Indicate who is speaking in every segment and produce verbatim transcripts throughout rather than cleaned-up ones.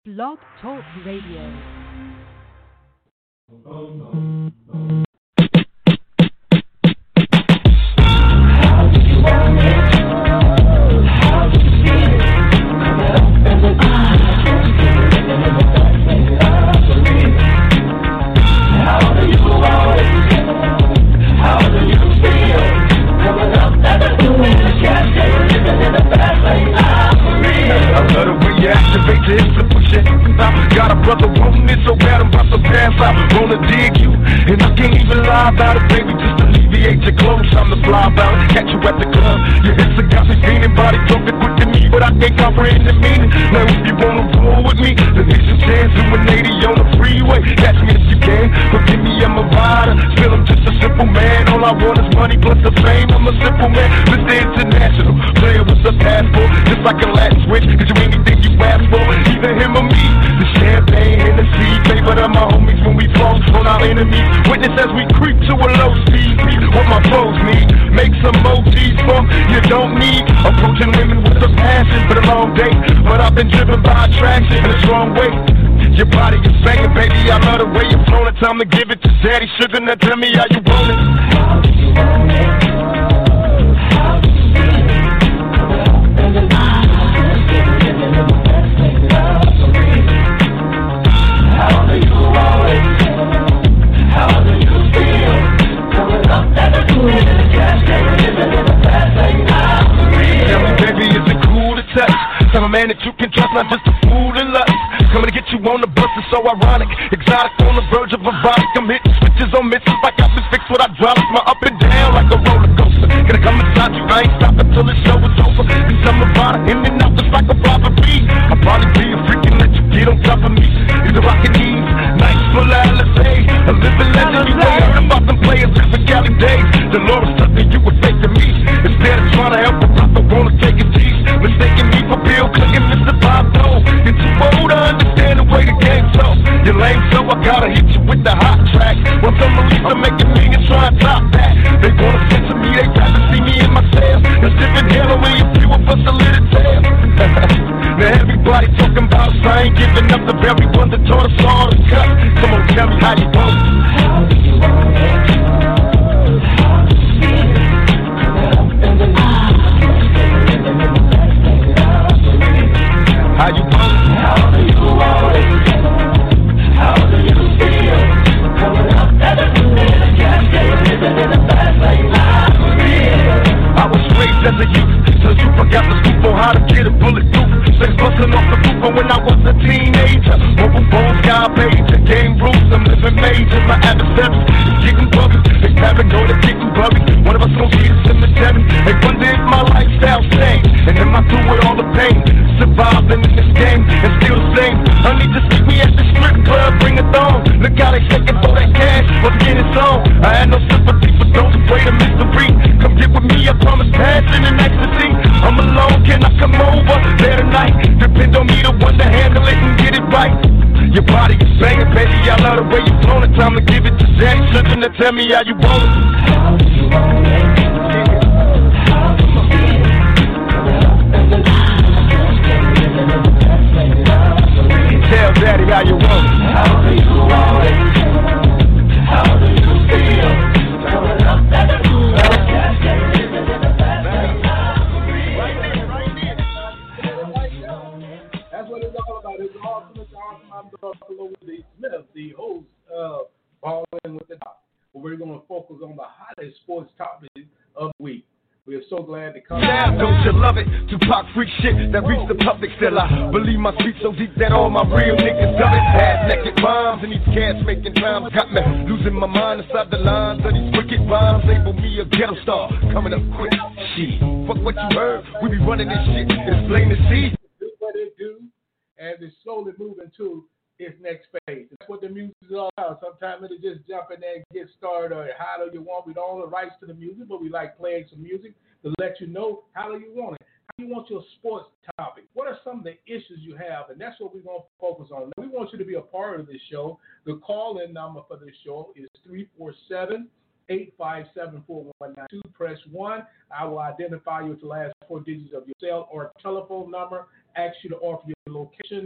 Speaker 1: Blog Talk Radio.
Speaker 2: Got a brother wanting it so bad I'm about to pass out. Wanna dig you, and I can't even lie about it, baby. Just alleviate your clothes, time to fly about it. Catch you at the club, your hips have got me feeling. Body talking quick to me, but I can't comprehend the meaning. Now if you wanna roll with me, then here's your chance. Doing eighty on the freeway, catch me if you can. Forgive me, I'm a rider, still I'm just a simple man. All I want is money plus the fame. I'm a simple man, Mister International, player with a passport, just like a Latin switch. Cause you anything you ask for, either him or me. The champagne and the sea, favorite of my homies when we fall on our enemies. Witness as we creep to a low speed. What my foes need, make some emojis for you don't need. Approaching women with a passion for the long day, but I've been driven by attraction in a strong way. Your body is banging, baby, I love the way you're flowing. Time to give it to Daddy Sugar, now tell me how you want it. How do you want it? How do you want it? How do you feel? Coming up at the cool in the cash, living in the fast lane. Tell me, baby, is it cool to touch? I'm a man that you can trust, not just a fool in lust. Coming to get you on the bus is so ironic. Exotic on the verge of a vibe. I'm hitting switches on misses like I've been fixed with hydraulics. My up and down like a roller coaster. Gonna come inside you, I ain't stopping till the show is over. Cause I'm about it, in and out just like a robbery. I'll probably be a freak and let you get on top of me. These are rockin' knees, nights full of L S A. A living legend, you ain't heard about them players in the Cali days. Dolores took me, you were fake to me. Instead of trying to help a rock, I wanna take a G's. Mistaking me for Bill Clinton, Mister Bob Dole. You're too old to understand the way the game's so. You're lame, so I gotta hit you with the hot track. Once I'm released, I'm making millions try and top that. They wanna censor me, they rather see me in my cell. You're sipping hell away if you of us a little tale. Now everybody talking about us, I ain't giving up the very one that taught us all to cut. Come on, tell me how you want it. How do you want it? How do you feel? Coming up in the night. How you want it? How do you want it? How do you feel? Coming up at the new in the gas, living in the fast lane. I was raised as a youth, so you forgot the scoop on how to get a bulletproof. Things busting off the roof, but when I was a teenager, mobile phones, sky pager, game rules, I'm living major. My adversaries is getting buggy, they paranoid, they're getting buried. One of us gon' see the cemetery. They wonder if my lifestyle changed, and am I through with all the pain? Surviving in this game, and still the same. Honey, just meet me at the strip club, bring it on. Look how they shaking for that cash, what's getting on? I had no sympathy for those afraid of mystery. Come get with me, I promise passion and ecstasy. I'm alone, can I come over there tonight? Depend on me, the one to handle it and get it right. Your body is banging, baby, I love the way you're flowing. Time to give it to Daddy Sugar, to tell me how you want it. How do you want it? How do you feel? Coming up in the night. Tell Daddy how you want it. How do you want it? How do you feel? Coming up at the new
Speaker 3: That's what it's all about. It's awesome. It's awesome. I'm Buffalo with the Smith, the host of Ballin' with the Doc. We're going to focus on the hottest sports topics of the week. We are so glad to come.
Speaker 2: Now, don't you love it? Tupac freak shit that reached the public. Still, I believe my speech so deep that all my real niggas love it. Half naked moms and these cats making times got me losing my mind inside the lines of these wicked rhymes. Label me a ghetto star coming up quick. Shit, fuck what you heard. We be running this shit. It's plain to see.
Speaker 3: Do what it do, and it's slowly moving to its next phase. That's what the music is all about. Sometimes it'll just jump in there and get started, or how do you want. We don't own the rights to the music, but we like playing some music to let you know how do you want it. How do you want your sports topic? What are some of the issues you have? And that's what we're going to focus on. Now, we want you to be a part of this show. The call-in number for this show is three four seven, eight five seven, four one nine two. Press one. I will identify you with the last four digits of your cell or telephone number, ask you to offer your location,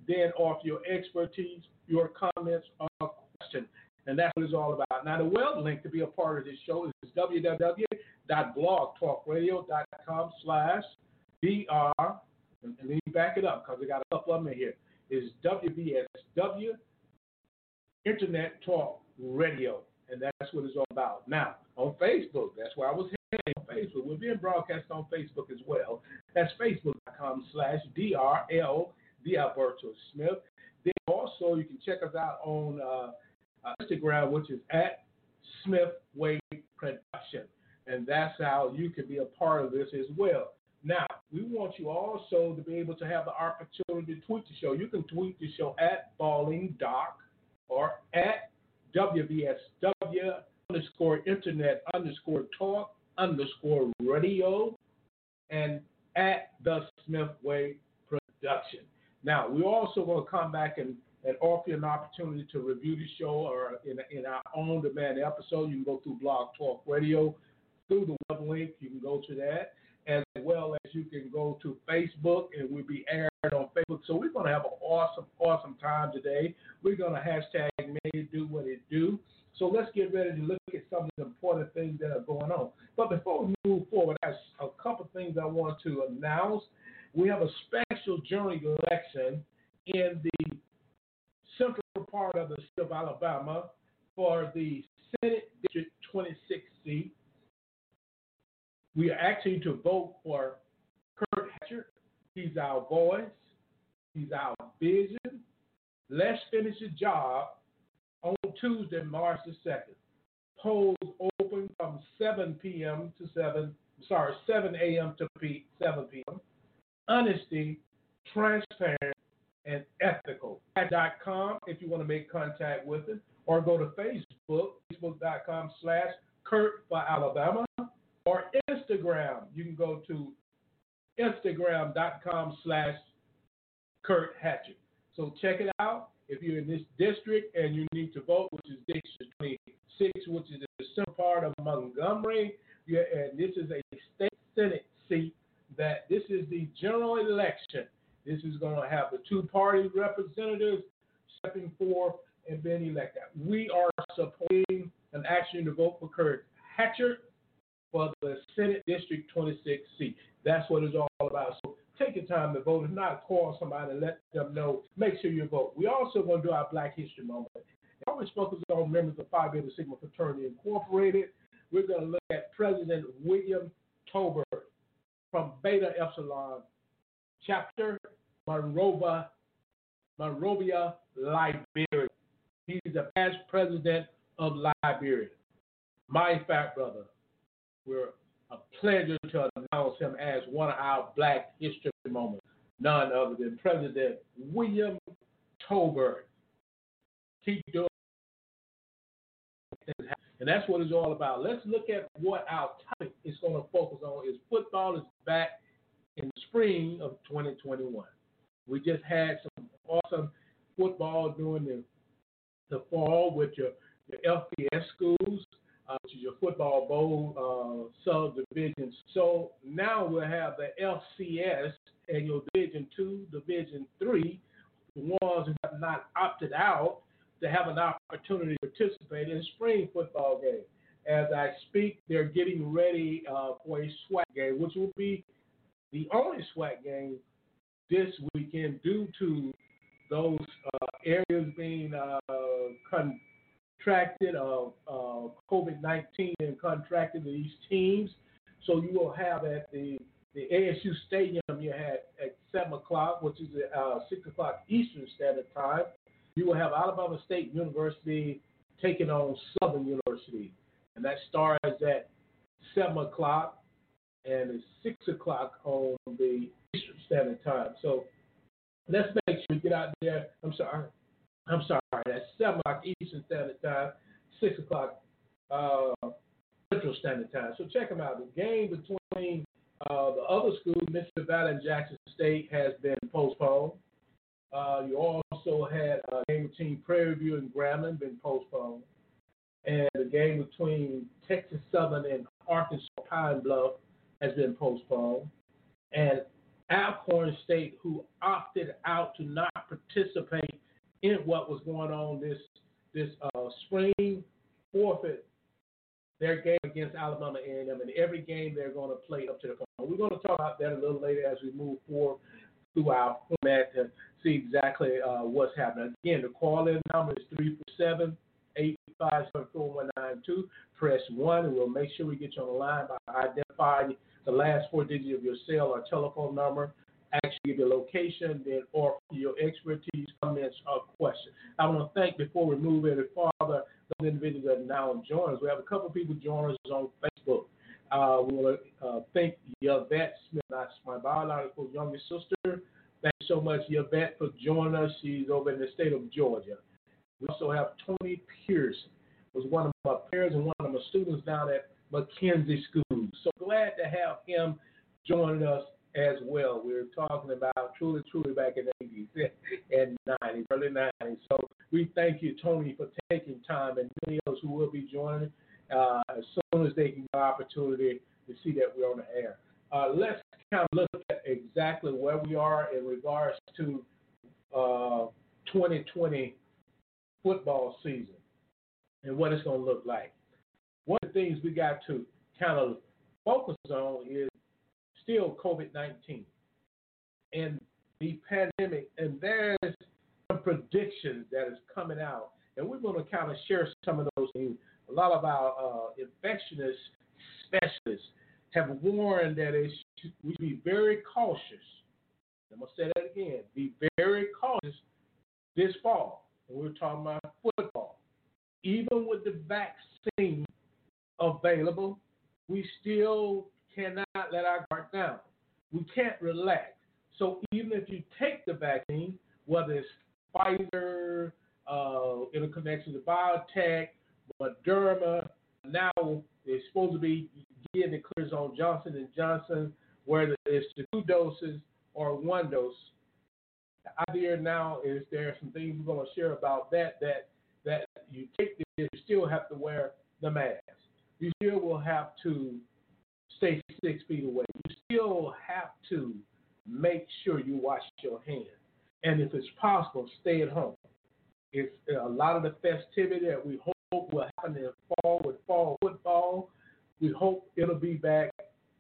Speaker 3: then offer your expertise, your comments, or questions. And that's what it's all about. Now, the web link to be a part of this show is w w w dot blog talk radio dot com slash D R. And let me back it up because I got a couple of them in here. It's W B S W Internet Talk Radio. And that's what it's all about. Now, on Facebook, that's where I was heading on Facebook. We're being broadcast on Facebook as well. That's facebook.com slash D R L D Alberto Smith. Then also, you can check us out on uh, uh, Instagram, which is at Smith Wade Production. And that's how you can be a part of this as well. Now, we want you also to be able to have the opportunity to tweet the show. You can tweet the show at Balling Doc or at W B S W underscore internet underscore talk underscore radio and at the Smith Way Production. Now, we're also going to come back and, and offer you an opportunity to review the show or in, in our own demand episode. You can go through Blog Talk Radio, through the web link. You can go to that, as well as you can go to Facebook, and we'll be aired on Facebook. So we're going to have an awesome, awesome time today. We're going to hashtag May It Do What It Do. So let's get ready to look at some of the important things that are going on. But before we move forward, there's a couple of things I want to announce. We have a special jury election in the central part of the state of Alabama for the Senate District twenty-six seat. We are actually to vote for Kurt Hatcher. He's our voice. He's our vision. Let's finish the job on Tuesday, March the second. Polls open from seven p.m. to seven, sorry, seven a.m. to seven p.m. Honesty, transparent, and ethical. Dot com if you want to make contact with it, or go to Facebook, facebook.com slash Kurt for Alabama, or Instagram. You can go to instagram.com slash Kurt Hatcher. So check it out. If you're in this district and you need to vote, which is District twenty-six, which is the central part of Montgomery, yeah, and this is a state Senate seat that this is the general election. This is going to have the two-party representatives stepping forth and being elected. We are supporting an action to vote for Kurt Hatcher for the Senate District twenty-six seat. That's what it's all about. So take your time to vote. If not, call somebody and let them know. Make sure you vote. We also going to do our Black History Moment. I always focus on members of Phi Beta Sigma Fraternity Incorporated. We're going to look at President William Tolbert from Beta Epsilon Chapter, Monrovia, Monrovia, Liberia. He's the past president of Liberia. My fat brother. We're a pleasure to announce him as one of our Black History Moments, none other than President William Tolbert. Keep doing it. And that's what it's all about. Let's look at what our topic is going to focus on. Is football is back in the spring of twenty twenty-one. We just had some awesome football during the, the fall with your, your F B S schools. Uh, which is your football bowl uh, subdivision. So now we'll have the F C S and your Division Two, Division Three, the ones who have not opted out to have an opportunity to participate in spring football game. As I speak, they're getting ready uh, for a SWAC game, which will be the only SWAC game this weekend due to those uh, areas being uh, con- contracted of uh, uh, COVID nineteen and contracted to these teams. So you will have at the, the A S U Stadium, you had at seven o'clock, which is uh, six o'clock Eastern Standard Time. You will have Alabama State University taking on Southern University. And that starts at seven o'clock and it's six o'clock on the Eastern Standard Time. So let's make sure we get out there. I'm sorry. I'm sorry, that's seven o'clock Eastern Standard Time, six o'clock uh, Central Standard Time. So check them out. The game between uh, the other schools, Mississippi Valley and Jackson State, has been postponed. Uh, you also had a game between Prairie View and Grambling been postponed. And the game between Texas Southern and Arkansas Pine Bluff has been postponed. And Alcorn State, who opted out to not participate in what was going on this this uh, spring, forfeit their game against Alabama A and M, and every game they're going to play up to the final. We're going to talk about that a little later as we move forward through our format to see exactly uh, what's happening. Again, the call-in number is three four seven, eight five seven, four one nine two. Press one, and we'll make sure we get you on the line by identifying the last four digits of your cell or telephone number, actually give your location, then or your expertise, comments, or questions. I want to thank, before we move any farther, those individuals that are now join us. We have a couple of people join us on Facebook. Uh, we want to uh, thank Yvette Smith, that's my biological youngest sister. Thank you so much, Yvette, for joining us. She's over in the state of Georgia. We also have Tony Pearson, who's one of my peers and one of my students down at McKenzie School. So glad to have him joining us as well. We were talking about truly, truly back in the eighties and nineties, early nineties. So we thank you, Tony, for taking time, and many others who will be joining uh, as soon as they can get the opportunity to see that we're on the air. Uh, let's kind of look at exactly where we are in regards to uh, twenty twenty football season and what it's going to look like. One of the things we got to kind of focus on is still COVID nineteen and the pandemic, and there's some predictions that is coming out, and we're going to kind of share some of those things. A lot of our uh, infectious specialists have warned that it should, we should be very cautious. I'm going to say that again. Be very cautious this fall. And we're talking about football. Even with the vaccine available, we still cannot let our guard down. We can't relax. So even if you take the vaccine, whether it's Pfizer, uh, in a connection to biotech, Moderna, now it's supposed to be getting the clears on Johnson and Johnson, whether it's the two doses or one dose. The idea now is there are some things we're going to share about that, that, that you take this, you still have to wear the mask. You still will have to stay six feet away. You still have to make sure you wash your hands. And if it's possible, stay at home. It's a lot of the festivity that we hope will happen in fall with fall football. We hope it'll be back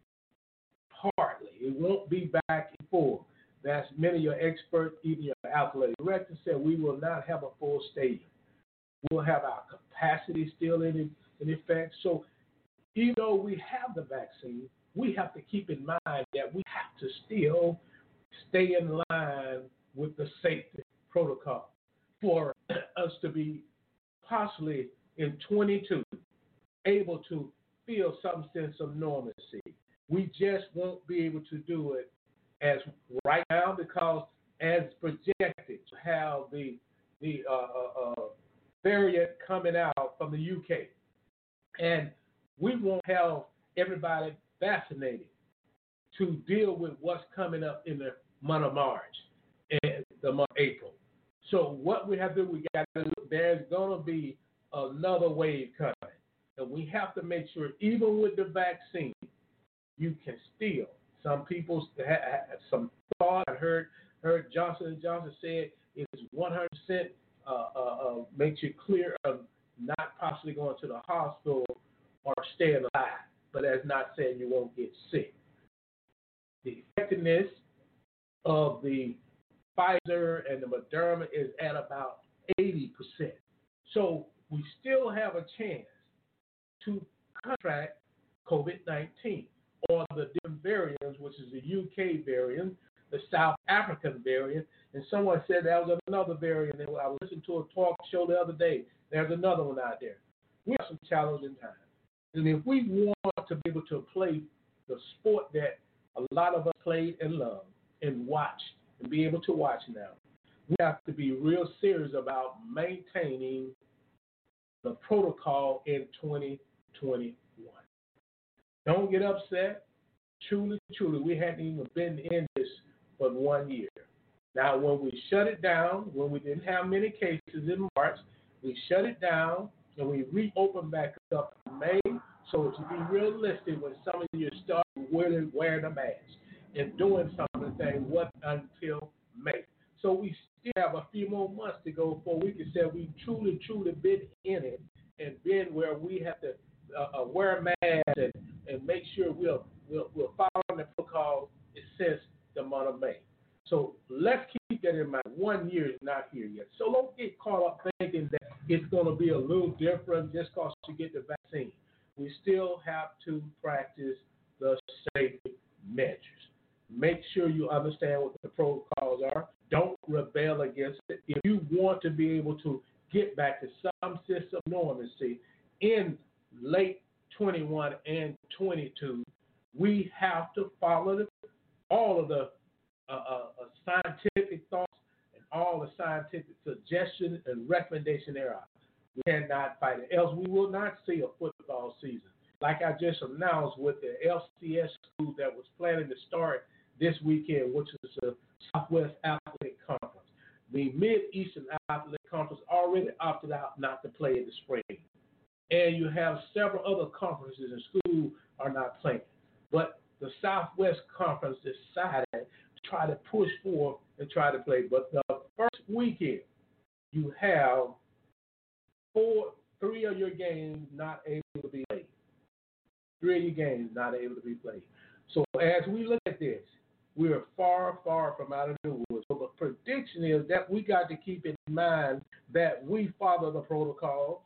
Speaker 3: partly. It won't be back in full. That's many of your experts, even your athletic director, said we will not have a full stadium. We'll have our capacity still in, in effect. So even though we have the vaccine, we have to keep in mind that we have to still stay in line with the safety protocol for us to be possibly in twenty-two able to feel some sense of normalcy. We just won't be able to do it as right now because as projected, have the the uh, uh, uh, variant coming out from the U K, and we won't have everybody vaccinated to deal with what's coming up in the month of March and the month of April. So what we have to do, we got to, there's going to be another wave coming, and we have to make sure, even with the vaccine, you can still. Some people have some thought. I heard heard Johnson and Johnson said it's one hundred percent uh, uh, uh, makes you clear of not possibly going to the hospital or staying alive, but that's not saying you won't get sick. The effectiveness of the Pfizer and the Moderna is at about eighty percent. So we still have a chance to contract COVID nineteen or the different variants, which is the U K variant, the South African variant, and someone said that was another variant. And I was listening to a talk show the other day. There's another one out there. We have some challenging times. And if we want to be able to play the sport that a lot of us played and loved and watched and be able to watch now, we have to be real serious about maintaining the protocol in twenty twenty-one. Don't get upset. Truly, truly, we hadn't even been in this for one year. Now, when we shut it down, when we didn't have many cases in March, we shut it down and we reopened back up in May. So to be realistic, when some of you start wearing, wearing a mask, and doing some of the things wasn't until May. So we still have a few more months to go before we can say we truly, truly been in it and been where we have to uh, uh, wear masks and, and make sure we're, we're, we're following the protocol since the month of May. So let's keep that in mind. One year is not here yet. So don't get caught up thinking that it's going to be a little different just because you get the vaccine. We still have to practice the safety measures. Make sure you understand what the protocols are. Don't rebel against it. If you want to be able to get back to some sense of normalcy in late twenty-one and twenty-two, we have to follow the, all of the uh, uh, scientific thoughts and all the scientific suggestions and recommendations there are. We cannot fight it, else we will not see a football season. Like I just announced with the L C S school that was planning to start this weekend, which is the Southwest Athletic Conference. The Mid-Eastern Athletic Conference already opted out not to play in the spring. And you have several other conferences and schools are not playing. But the Southwest Conference decided to try to push forward and try to play. But the first weekend, you have four, three of your games not able to be played. Three of your games not able to be played. So as we look at this, we are far, far from out of the woods. So the prediction is that we got to keep in mind that we follow the protocols.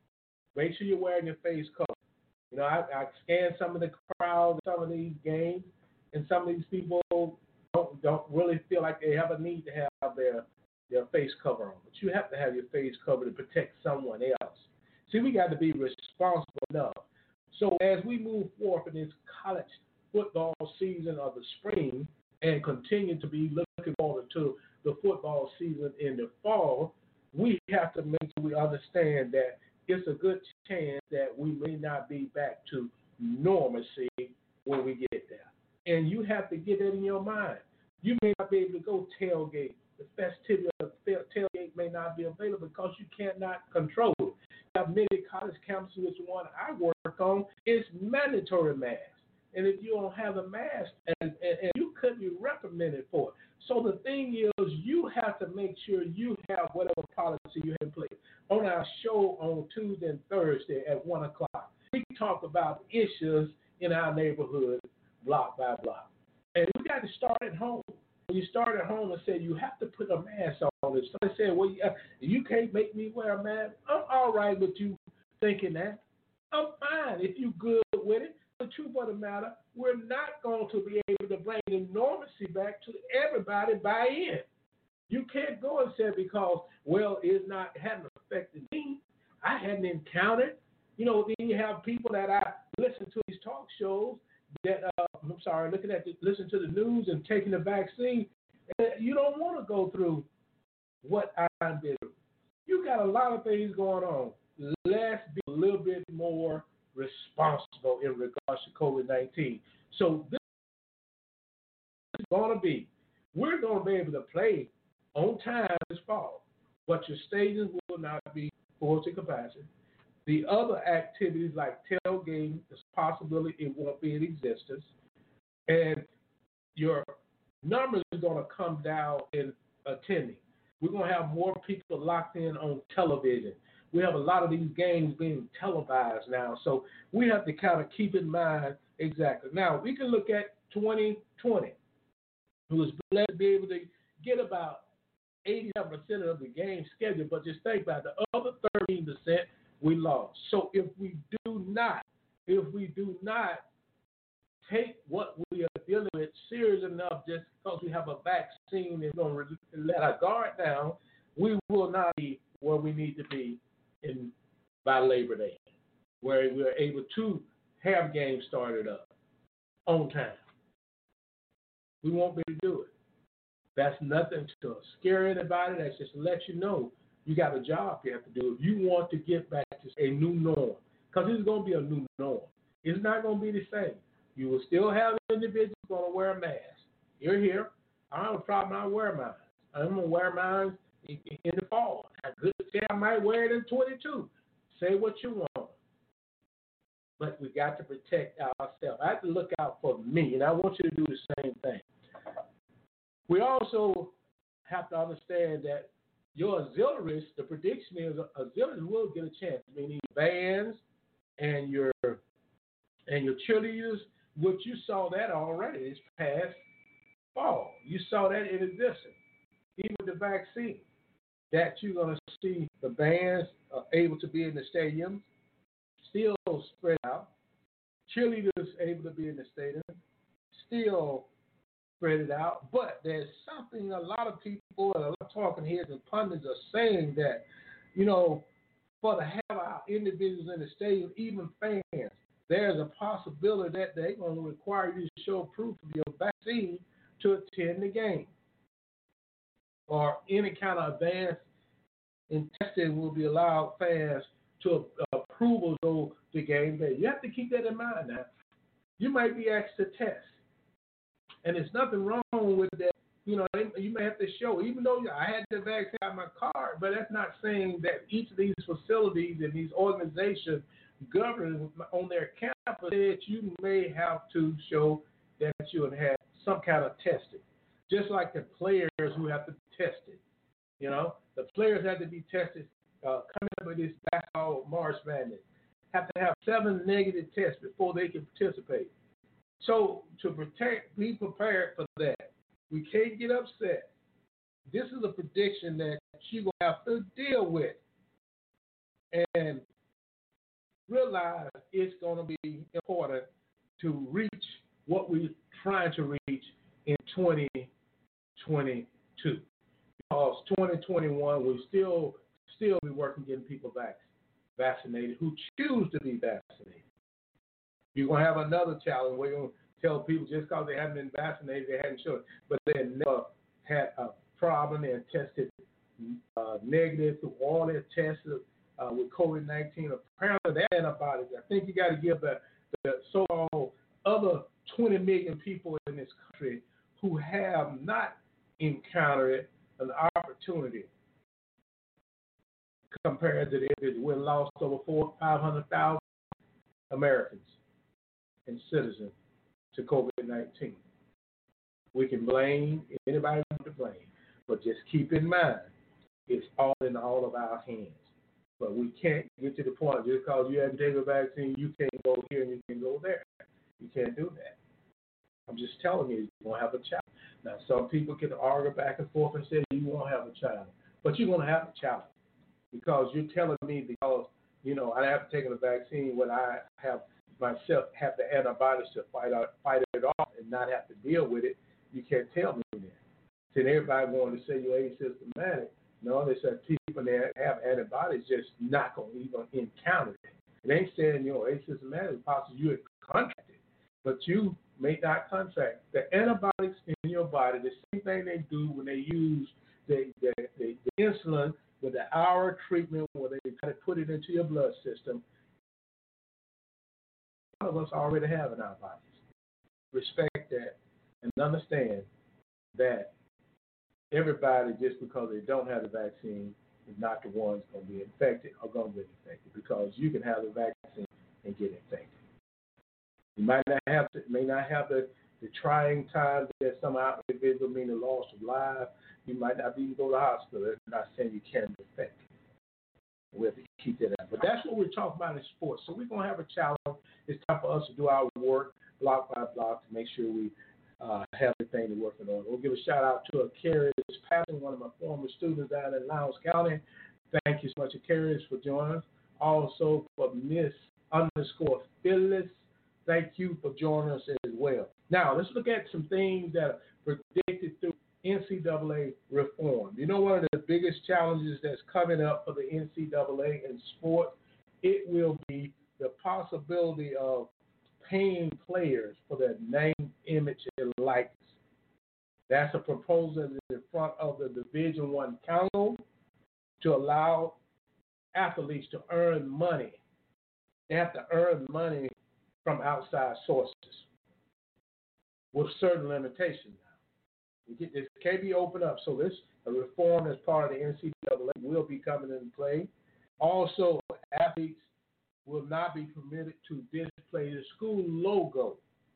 Speaker 3: Make sure you're wearing your face cover. You know, I, I scanned some of the crowd, some of these games, and some of these people don't don't really feel like they have a need to have their their face cover on. But you have to have your face covered to protect someone else. See, we got to be responsible enough. So as we move forward in this college football season of the spring and continue to be looking forward to the football season in the fall, we have to make sure we understand that it's a good chance that we may not be back to normalcy when we get there. And you have to get that in your mind. You may not be able to go tailgate. The festivity of the tailgate may not be available because you cannot control it. You have many college campuses, which one I work on, is mandatory masks. And if you don't have a mask, and, and, and you could be reprimanded for it. So the thing is, you have to make sure you have whatever policy you have in place. On our show on Tuesday and Thursday at one o'clock, we talk about issues in our neighborhood, block by block. And we got to start at home. When you start at home and say you have to put a mask on, if somebody said, well, you, you can't make me wear a mask, I'm all right with you thinking that. I'm fine if you're good with it. The truth of the matter, we're not going to be able to bring the normalcy back to everybody buy in. You can't go and say because, well, it's not hadn't affected me. I hadn't encountered. You know, then you have people that I listen to these talk shows that, uh, I'm sorry, looking at the, listen to the news and taking the vaccine. And you don't want to go through what I did. You got a lot of things going on. Let's be a little bit more responsible in regards to COVID nineteen. So this is going to be, we're going to be able to play on time this fall, but your stadiums will not be full to capacity. The other activities like tailgating, there's a possibility it won't be in existence, and your numbers are going to come down in attending. We're going to have more people locked in on television. We have a lot of these games being televised now, so we have to kind of keep in mind exactly. Now, we can look at twenty twenty, who was blessed to be able to get about eighty-seven percent of the game scheduled, but just think about it, the other thirteen percent we lost. So if we do not, if we do not take what we are dealing with serious enough just because we have a vaccine and going to let our guard down, we will not be where we need to be in by Labor Day, where we're able to have games started up on time. We won't be able to do it. That's nothing to scare anybody. That's just to let you know you got a job you have to do if you want to get back to a new norm, because it's going to be a new norm. It's not going to be the same. You will still have individuals going to wear a mask. You're here. I don't have a problem. I wear mine. I'm going to wear mine in, in the fall. I could say I might wear it in twenty-two. Say what you want. but we got to protect ourselves. I have to look out for me, and I want you to do the same thing. We also have to understand that your auxiliaries, the prediction is auxiliaries will get a chance, meaning bands and your and your cheerleaders, which you saw that already this past fall. You saw that in existence. Even with the vaccine, that you're going to see the bands are able to be in the stadiums, still spread out. Cheerleaders able to be in the stadium, still spread it out. But there's something a lot of people and a lot of talking heads and pundits are saying that, you know, for to have our individuals in the stadium, even fans, there's a possibility that they're going to require you to show proof of your vaccine to attend the game. Or any kind of advance in testing will be allowed fans to approve of those the game day. You have to keep that in mind now. You might be asked to test. And there's nothing wrong with that. You know, you may have to show, even though I had the vaccine on my card, but that's not saying that each of these facilities and these organizations governing on their campus that you may have to show that you have had some kind of testing. Just like the players who have to be tested. You know, the players have to be tested uh, coming up with this basketball March Madness. Have to have seven negative tests before they can participate. So to protect, be prepared for that. We can't get upset. This is a prediction that you're going to have to deal with. And realize it's going to be important to reach what we're trying to reach in twenty twenty-two. Because twenty twenty-one, we still still be working getting people vac- vaccinated who choose to be vaccinated. You're going to have another challenge where you're going to tell people just because they haven't been vaccinated, they hadn't shown it, but they never had a problem and tested uh, negative through all their tests uh, with COVID nineteen. Apparently, that antibodies, I think you got to give the, the so-called other twenty million people in this country who have not encountered an opportunity compared to the we lost over four, five hundred thousand Americans and citizens to COVID nineteen. We can blame anybody to blame, but just keep in mind it's all in all of our hands. But we can't get to the point just because you haven't taken a vaccine, you can't go here and you can go there. You can't do that. I'm just telling you, you're going to have a child. Now, some people can argue back and forth and say you won't have a child, but you're going to have a child because you're telling me because, you know, I have taken a vaccine when I have myself have the antibodies to fight out, fight it off and not have to deal with it. You can't tell me that. Then everybody wanting to say you're asymptomatic. No, they said people that have antibodies just not going to even encounter it. It ain't saying you're asymptomatic, possibly you had contracted, but you may not contract. The antibiotics in your body, the same thing they do when they use the, the, the, the insulin with the hour treatment where they try to put it into your blood system. A lot of us already have in our bodies. Respect that and understand that everybody, just because they don't have the vaccine, is not the ones going to be infected or going to get infected because you can have the vaccine and get infected. You might not have to, may not have the, the trying time that some individual mean the loss of life. You might not even go to the hospital. I'm not saying you can't be infected. We have to keep that out. But that's what we're talking about in sports. So we're going to have a challenge. It's time for us to do our work block by block to make sure we uh, have everything to working on. We'll give a shout out to Akarius Patton, one of my former students down in Lowndes County. Thank you so much, Akarius, for joining us. Also for Miss underscore Phyllis. Thank you for joining us as well. Now, let's look at some things that are predicted through N C double A reform. You know, one of the biggest challenges that's coming up for the N C double A in sports, it will be the possibility of paying players for their name, image, and likeness. That's a proposal in front of the Division One Council to allow athletes to earn money. They have to earn money from outside sources with certain limitations. This can't be opened up. So this a reform as part of the N C double A will be coming into play. Also, athletes will not be permitted to display the school logo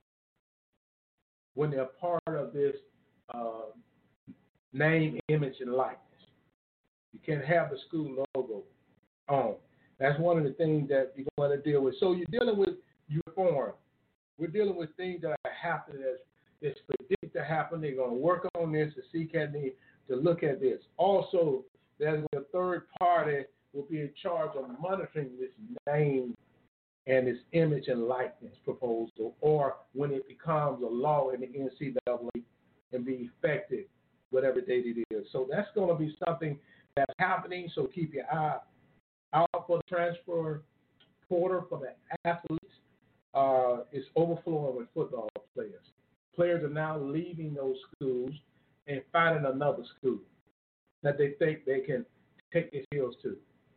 Speaker 3: when they're part of this uh, name, image, and likeness. You can't have the school logo on. That's one of the things that you're going to deal with. So you're dealing with uniform. We're dealing with things that are happening that's, that's predicted to happen. They're going to work on this to see can they to look at this. Also, there's a third party will be in charge of monitoring this name and this image and likeness proposal, or when it becomes a law in the N C double A and be effective whatever date it is. So that's going to be something that's happening. So keep your eye out for the transfer portal for the athletes. Uh, it's overflowing with football players. Players are now leaving those schools and finding another school that they think they can take their skills to.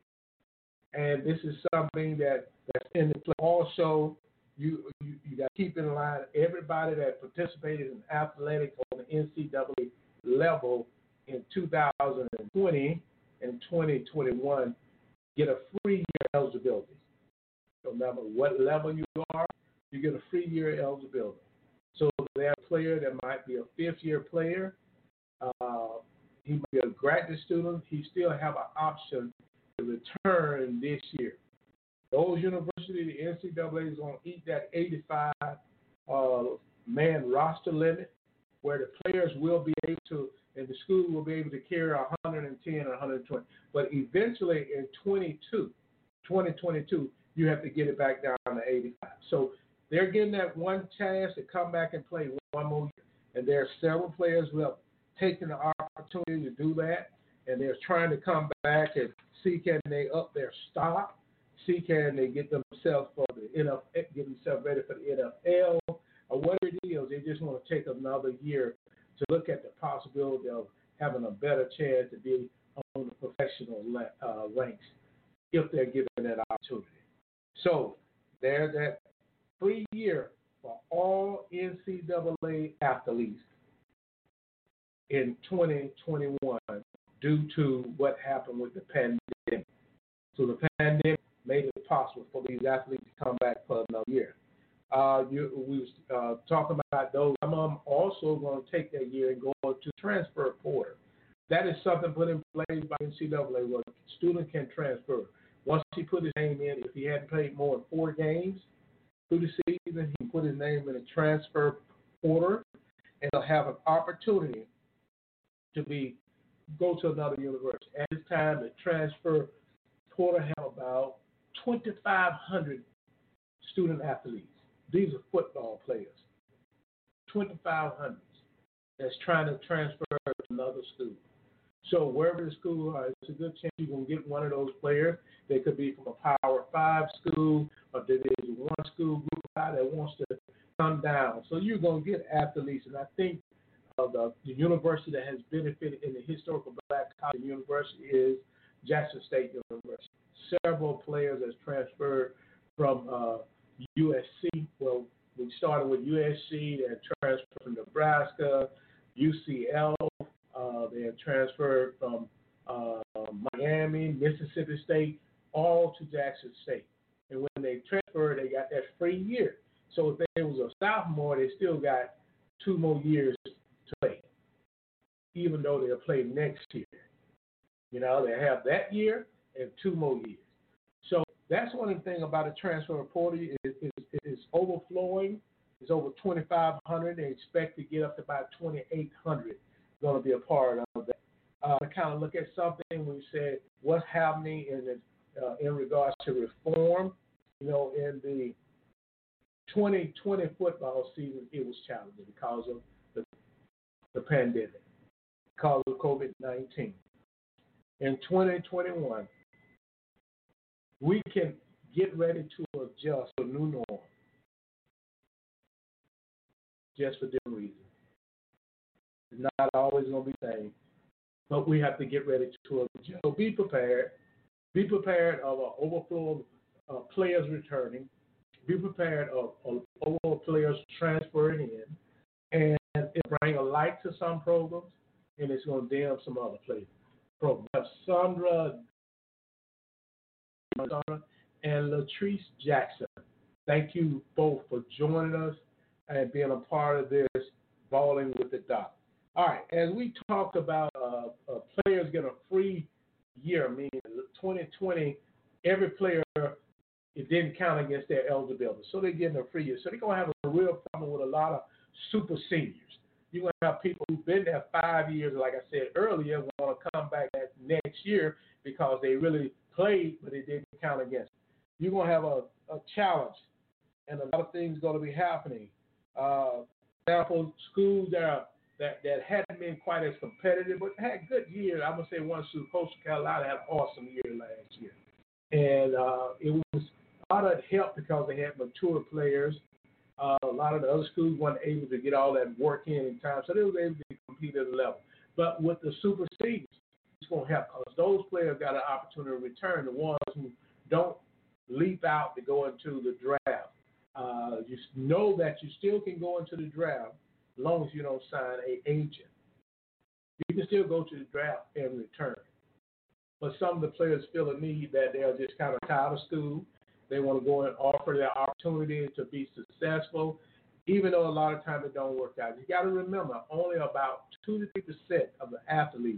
Speaker 3: And this is something that, that's in the play. Also, you, you you got to keep in line everybody that participated in athletics on the N C double A level in two thousand twenty and twenty twenty-one get a free year eligibility. No matter what level you are, you get a free year eligibility. So there's a player that might be a fifth year player. Uh, he might be a graduate student. He still have an option to return this year. Those universities, the N C double A is going to eat that eighty-five uh, man roster limit, where the players will be able to, and the school will be able to carry one hundred ten or one hundred twenty. But eventually in twenty-two, twenty twenty-two, you have to get it back down to eighty-five. So they're getting that one chance to come back and play one more year. And there are several players who have taken the opportunity to do that, and they're trying to come back and see can they up their stock, see can they get themselves for the N F L, get themselves ready for the N F L, or whatever it is. They just want to take another year to look at the possibility of having a better chance to be on the professional uh, ranks if they're given that opportunity. So there's that free year for all N C double A athletes in twenty twenty-one due to what happened with the pandemic. So the pandemic made it possible for these athletes to come back for another year. Uh, you, we was uh, talking about those. Some of them also going to take that year and go to transfer portal. That is something put in place by N C double A where a student can transfer. Once he put his name in, if he hadn't played more than four games through the season, he put his name in a transfer portal, and he'll have an opportunity to be go to another university. At this time, the transfer portal have about twenty-five hundred student athletes. These are football players. twenty-five hundred that's trying to transfer to another school. So wherever the school are, it's a good chance you're going to get one of those players. They could be from a Power Five school, or there is one school group that wants to come down. So you're going to get athletes, and I think uh, the, the university that has benefited in the historical Black College University is Jackson State University. Several players has transferred from uh, U S C. Well, we started with U S C, they transferred from Nebraska, U C L. Uh, they have transferred from uh, Miami, Mississippi State, all to Jackson State. And when they transferred, they got that free year. So if they was a sophomore, they still got two more years to play, even though they'll play next year. You know, they have that year and two more years. So that's one of the things about the transfer portal. It is it's overflowing. It's over twenty-five hundred. They expect to get up to about twenty-eight hundred going to be a part of that. Uh, to kind of look at something we said what's happening in the, uh, in regards to reform. You know, in the twenty twenty football season, it was challenging because of the, the pandemic, because of COVID nineteen. In twenty twenty-one, we can get ready to adjust to a new norm just for different reasons. It's not always going to be the same, but we have to get ready to adjust. So be prepared. Be prepared of an overflow of uh, players returning. Be prepared of, of overflow of players transferring in. And it bring a light to some programs, and it's going to dim some other players. Programs. Sandra and Latrice Jackson. Thank you both for joining us and being a part of this Balling with the Doc. All right, as we talked about uh, uh, players get a free year, meaning twenty twenty, every player, it didn't count against their eligibility. So they're getting a free year. So they're going to have a real problem with a lot of super seniors. You're going to have people who've been there five years, like I said earlier, want to come back that next year because they really played, but it didn't count against them. You're going to have a, a challenge, and a lot of things going to be happening. Uh, for example, schools that, are, that that hadn't been quite as competitive, but had good years. I'm going to say one school, Coastal Carolina, had an awesome year last year. And uh, it was a lot of help because they had mature players. Uh, a lot of the other schools weren't able to get all that work in in time, so they were able to compete at a level. But with the super seniors, it's going to help because those players got an opportunity to return, the ones who don't leap out to go into the draft. Uh, you know that you still can go into the draft as long as you don't sign an agent. You can still go to the draft and return. But some of the players feel a need that they're just kind of tired of school. They want to go and offer their opportunity to be successful, even though a lot of times it don't work out. You got to remember, only about two to three percent of the athletes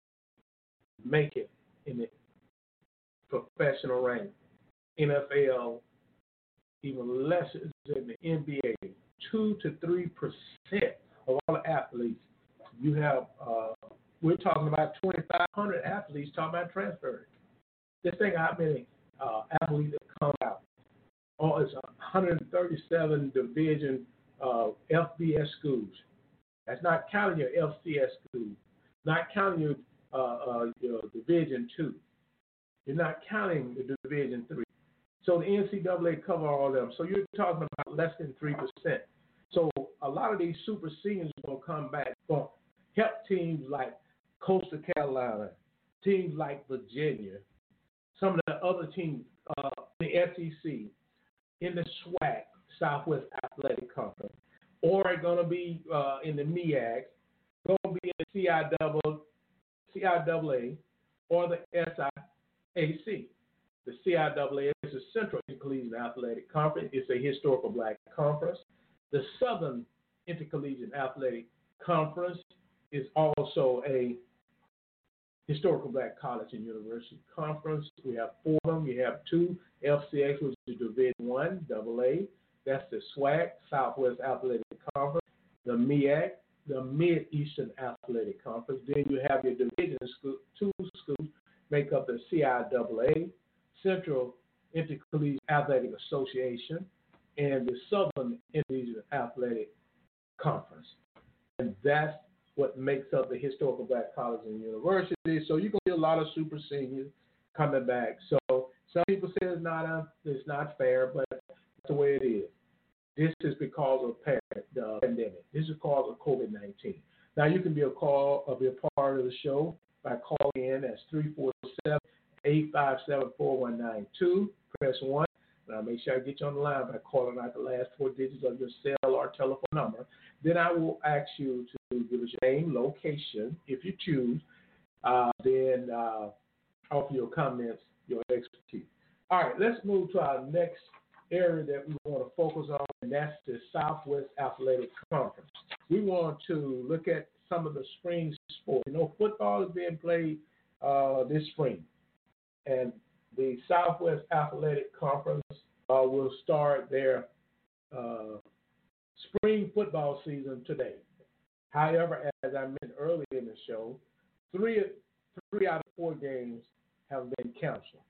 Speaker 3: make it in the professional rank. N F L, even less in the N B A. Two to three percent of all the athletes. You have, uh, we're talking about twenty-five hundred athletes talking about transferring. Just think how many uh, athletes that come out. Oh, it's one hundred thirty-seven division uh, F B S schools. That's not counting your F C S schools. Not counting your, uh, uh, your Division two. You're not counting the Division three. So the N C double A cover all of them. So you're talking about less than three percent. So a lot of these super seniors are going to come back for help teams like Coastal Carolina, teams like Virginia, some of the other teams uh, in the S E C, in the SWAC, Southwest Athletic Conference, or are going to be uh, in the M E A C, going to be in the C I double A, or the S I A C. The C I double A is the Central Intercollegiate Athletic Conference. It's a historical black conference. The Southern Intercollegiate Athletic Conference is also a historical black college and university conference. We have four of them. You have two F C X, which is Division One, Double A. That's the SWAC, Southwest Athletic Conference. The M E A C, the Mid-Eastern Athletic Conference. Then you have your Division school, two schools make up the C I double A, Central Intercollegiate Athletic Association, and the Southern Intercollegiate Athletic Conference. And that's what makes up the historical black college and university. So you're going to see a lot of super seniors coming back. So some people say it's not a, it's not fair, but that's the way it is. This is because of the pandemic. This is because of COVID nineteen. Now you can be a call or be a part of the show by calling in. That's three four seven, eight five seven, four one nine two. Press one. Now make sure I get you on the line by calling out the last four digits of your cell or telephone number. Then I will ask you to give us your name, location, if you choose. Uh, then uh, offer your comments, your expertise. All right, let's move to our next area that we want to focus on, and that's the Southwest Athletic Conference. We want to look at some of the spring sports. You know, football is being played uh, this spring, and the Southwest Athletic Conference uh, will start their uh, spring football season today. However, as I mentioned earlier in the show, three three out of four games have been canceled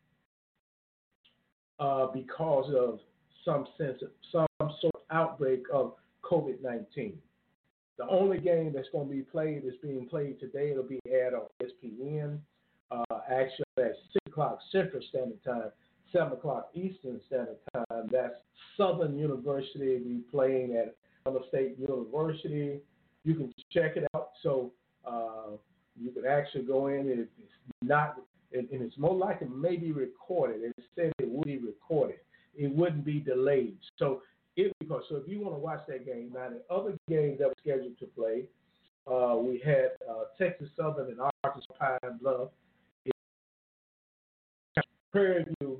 Speaker 3: uh, because of some sense of some sort of outbreak of COVID nineteen. The only game that's going to be played is being played today. It'll be aired on E S P N. Uh, actually, at six o'clock Central Standard Time, seven o'clock Eastern Standard Time. That's Southern University. Will be playing at Alabama State University. You can check it out. So uh, you can actually go in, and it's not, and it's more likely maybe recorded. It said it would be recorded. It wouldn't be delayed. So it because so if you want to watch that game, now the other games that were scheduled to play, uh, we had uh, Texas Southern and Arkansas Pine Bluff, Prairie View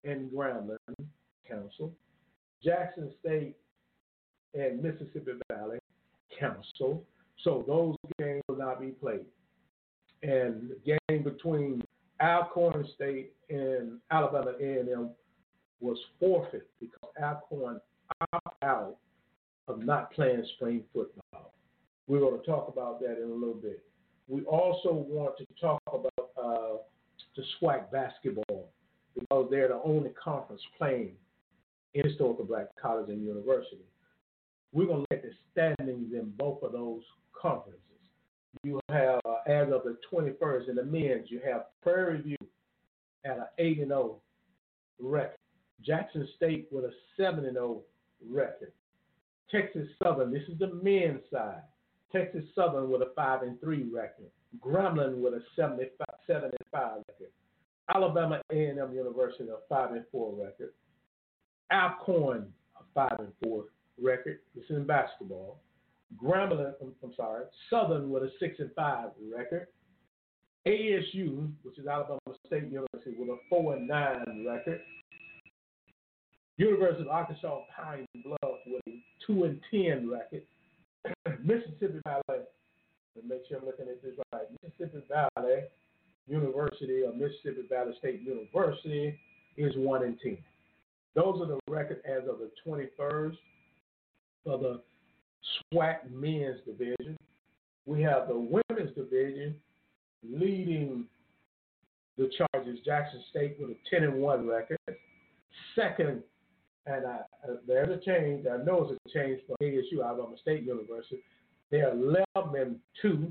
Speaker 3: and Grambling Council. Jackson State and Mississippi Valley Council. So those games will not be played. And the game between Alcorn State and Alabama A and M was forfeit because Alcorn opted out of not playing spring football. We're going to talk about that in a little bit. We also want to talk about uh, the SWAC basketball because they're the only conference playing in historical black college and university. We're going to look at the standings in both of those conferences. You have, uh, as of the twenty-first, in the men's, you have Prairie View at an eight and oh record. Jackson State with a seven and oh record. Texas Southern, this is the men's side. Texas Southern with a five and three record. Grambling with a seven and five record. Alabama A and M University a five and four record. Alcorn a five and four record. This is in basketball. Grambling, I'm, I'm sorry, Southern with a six and five record. A S U, which is Alabama State University, with a four and nine record. University of Arkansas Pine Bluff with a two and ten record. Mississippi Valley, let me make sure I'm looking at this right. Mississippi Valley University or Mississippi Valley State University is one and ten. Those are the records as of the twenty-first for the SWAC men's division. We have the women's division leading the charges, Jackson State with a ten and one record. Second, and I, uh, there's a change, I know it's a change from A S U, Alabama State University. They're eleven and two.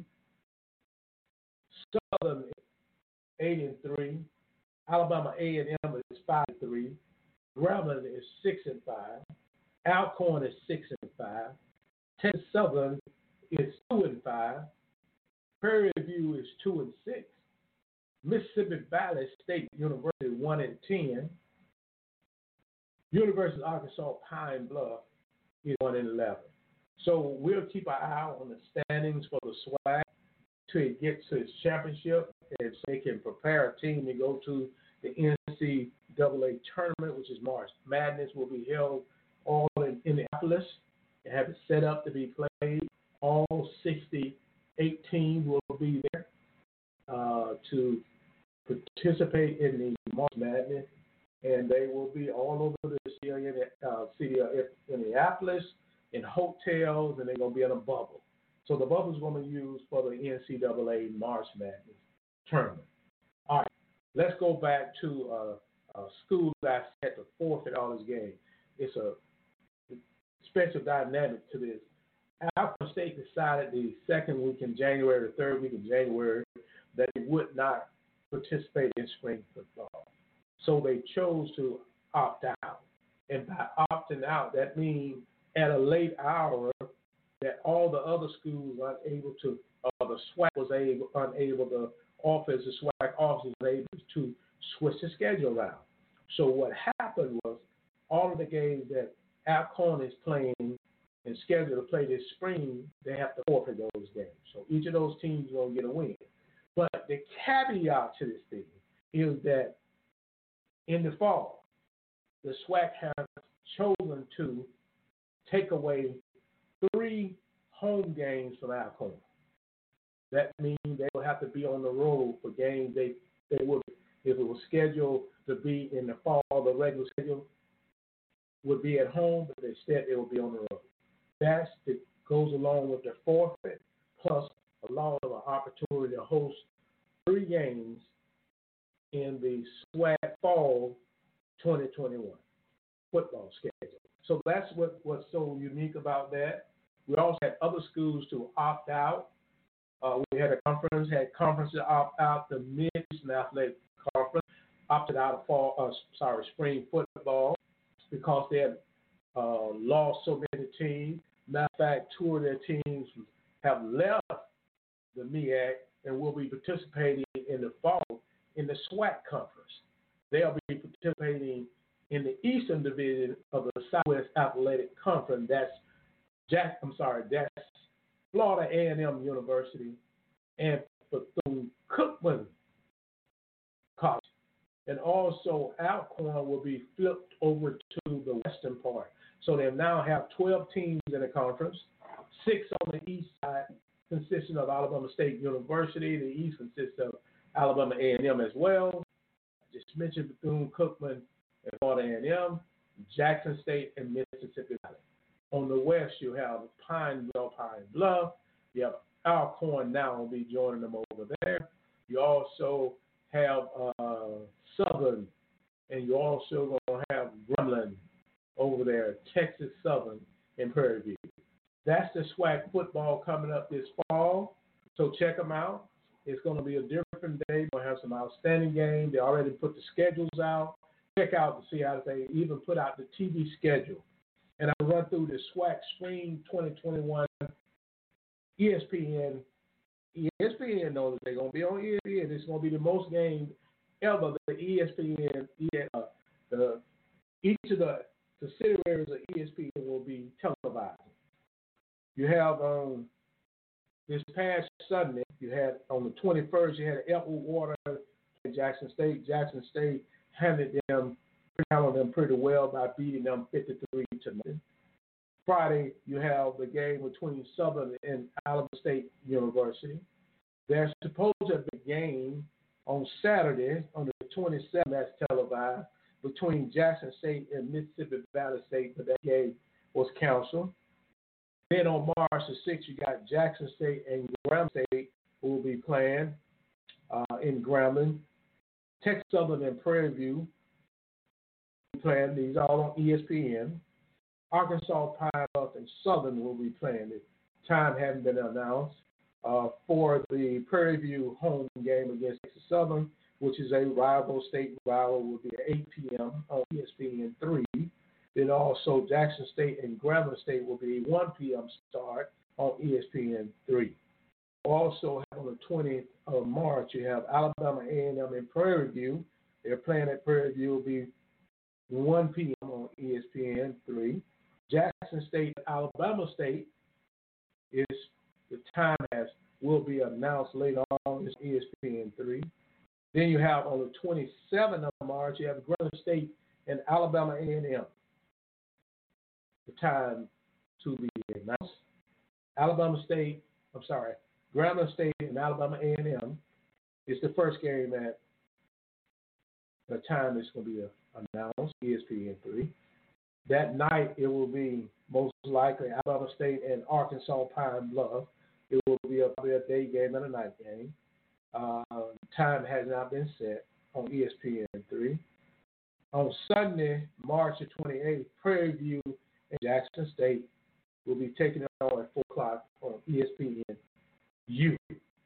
Speaker 3: Southern eight and three. Alabama A and M is five and three. Grambling is six and five. Alcorn is six and five. Texas Southern is two and five. Prairie View is two and six. Mississippi Valley State University one and ten. University of Arkansas Pine Bluff is one and eleven. So we'll keep our eye on the standings for the SWAC till it gets to its championship, and so they can prepare a team to go to the N C double A tournament, which is March Madness, will be held all in Indianapolis. They have it set up to be played. All sixty-eight teams will be there uh, to participate in the March Madness, and they will be all over the city of uh, city of Indianapolis in hotels, and they're going to be in a bubble. So the bubble is going to be used for the N C double A March Madness tournament. All right, let's go back to uh, a school that had to forfeit all this game. It's a special dynamic to this. Alcorn State decided the second week in January, the third week in January, that they would not participate in spring football. So they chose to opt out. And by opting out, that means at a late hour that all the other schools are unable to, uh, the SWAC was able, unable, the office, the SWAC office was able to switch the schedule around. So what happened was all of the games that Alcorn is playing and scheduled to play this spring, they have to forfeit those games. So each of those teams is going to get a win. But the caveat to this thing is that in the fall, the SWAC has chosen to take away three home games from Alcorn. That means they will have to be on the road for games they, they would, if it was scheduled to be in the fall, the regular schedule would be at home, but instead they will be on the road. That goes along with the forfeit, plus a lot of an opportunity to host three games in the SWAC fall twenty twenty-one football schedule. So that's what, what's so unique about that. We also had other schools to opt out. Uh, we had a conference, had conferences opt out. The Mid-Eastern Athletic Conference opted out of fall, uh, sorry, spring football because they had uh, lost so many teams. Matter of fact, two of their teams have left the M E A C and will be participating in the fall in the SWAC conference. They'll be participating in the Eastern Division of the Southwest Athletic Conference. That's Jack. I'm sorry. That's Florida A and M University and Bethune-Cookman College. And also, Alcorn will be flipped over to the western part. So they now have twelve teams in the conference, six on the east side, consisting of Alabama State University. The east consists of Alabama A and M as well. I just mentioned Bethune-Cookman and Florida A and M, Jackson State, and Mississippi Valley. On the west, you have Pineville, Pine Bluff. You have Alcorn now will be joining them over there. You also have uh, Southern, and you also going to have Gremlin over there, Texas Southern in Prairie View. That's the SWAC football coming up this fall, so check them out. It's going to be a different day. We're going to have some outstanding games. They already put the schedules out. Check out to see how they even put out the T V schedule. And I'll run through the SWAC Spring twenty twenty-one E S P N. E S P N knows they're going to be on E S P N. It's going to be the most games ever. The E S P N, uh, the, each of the subsidiaries of E S P N will be televised. You have um, this past Sunday, you had on the twenty-first, you had Elwood Water and Jackson State. Jackson State handed them, handled them pretty well by beating them fifty-three to nothing. Friday, you have the game between Southern and Alabama State University. There's supposed to be a game on Saturday, on the twenty-seventh, that's televised, between Jackson State and Mississippi Valley State, but that game was canceled. Then on March the sixth, you got Jackson State and Grambling State who will be playing uh, in Grambling. Texas Southern and Prairie View playing. These all on E S P N. Arkansas, Pine Bluff, and Southern will be playing. The time hasn't been announced uh, for the Prairie View home game against Texas Southern, which is a rival state rival, will be at eight p.m. on E S P N three. Then also Jackson State and Grambling State will be a one p.m. start on E S P N three. Also on the twentieth of March, you have Alabama A and M in Prairie View. They're playing at Prairie View. Will be one p.m. on E S P N three. Jackson State, Alabama State is the time has will be announced later on in E S P N three. Then you have on the twenty-seventh of March, you have Grambling State and Alabama A and M. The time to be announced. Alabama State, I'm sorry, Grambling State and Alabama A and M is the first game at the time is going to be announced, E S P N three. That night, it will be most likely Alabama State and Arkansas Pine Bluff. It will be a, a day game and a night game. Uh, time has not been set on E S P N three. On Sunday, March the twenty-eighth, Prairie View and Jackson State will be taking it on at four o'clock on E S P N U.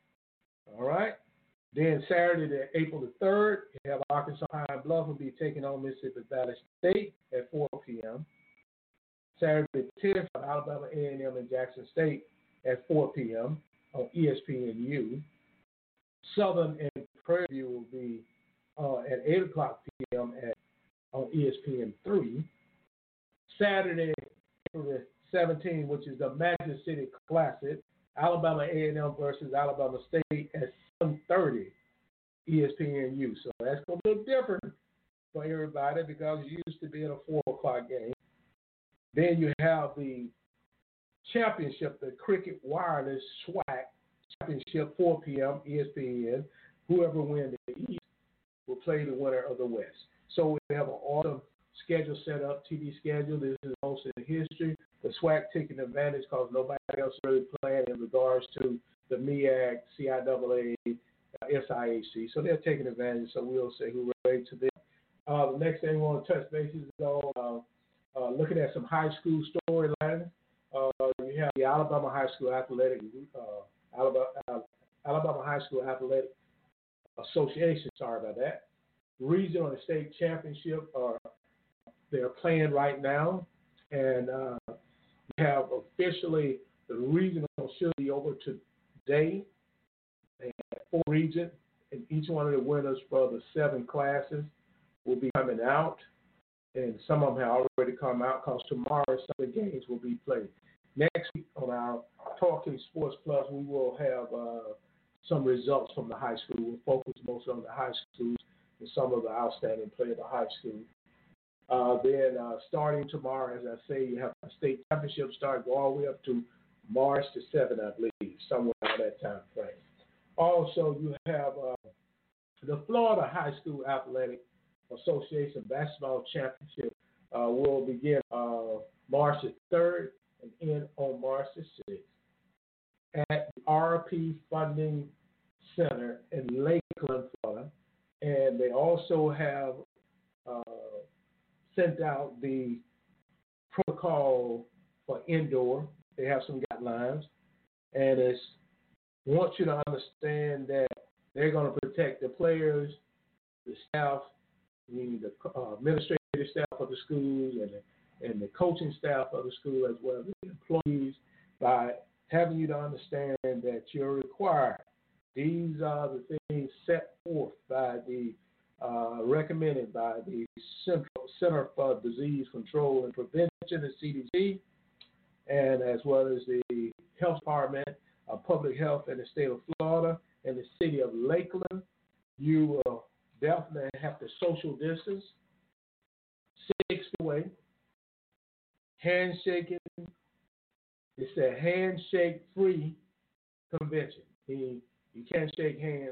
Speaker 3: All right? Then Saturday, the April the third, you have Arkansas Pine Bluff will be taking on Mississippi Valley State at four p.m. Saturday the tenth, Alabama A and M and Jackson State at four p.m. on E S P N U. Southern and Prairie View will be uh, at eight o'clock p.m. at on E S P N three. Saturday, April the seventeenth, which is the Magic City Classic, Alabama A and M versus Alabama State at seven thirty E S P N U. So that's going to be a little different for everybody because it used to be at a four o'clock game. Then you have the championship, the Cricket Wireless SWAC Championship, four p.m. E S P N. Whoever wins the East will play the winner of the West. So we have an awesome schedule set up, T V schedule. This is most of the history. The SWAC taking advantage because nobody else really playing in regards to the M E A C, C I A A, S I A C. So they're taking advantage. So we'll say hooray to them. Uh, the next thing we want to touch bases on, uh, uh, looking at some high school storylines. Uh, you have the Alabama High School Athletic, uh, Alabama, uh, Alabama High School Athletic Association. Sorry about that. Regional and state championship are they're playing right now, and uh, we have officially the regional should be over today. They have four regions, and each one of the winners for the seven classes will be coming out, and some of them have already come out because tomorrow some of the games will be played. Next week on our Talking Sports Plus, we will have uh, some results from the high school. We'll focus mostly on the high schools and some of the outstanding players at the high school. Uh, then uh, starting tomorrow, as I say, you have a state championship start, go all the way up to March the seventh, I believe, somewhere around that time frame. Also, you have uh, the Florida High School Athletic Association Basketball Championship uh, will begin uh, March the third and end on March the sixth at the R P Funding Center in Lakeland, Florida. And they also have uh, sent out the protocol for indoor. They have some guidelines, and it's want you to understand that they're going to protect the players, the staff, meaning the uh, administrative staff of the schools and the, and the coaching staff of the school, as well as the employees, by having you to understand that you're required. These are the things set forth by the uh, recommended by the Central Center for Disease Control and Prevention, the C D C, and as well as the Health Department of Public Health in the state of Florida and the city of Lakeland. You will definitely have to social distance, six feet away, handshaking. It's a handshake-free convention. You you can't shake hands.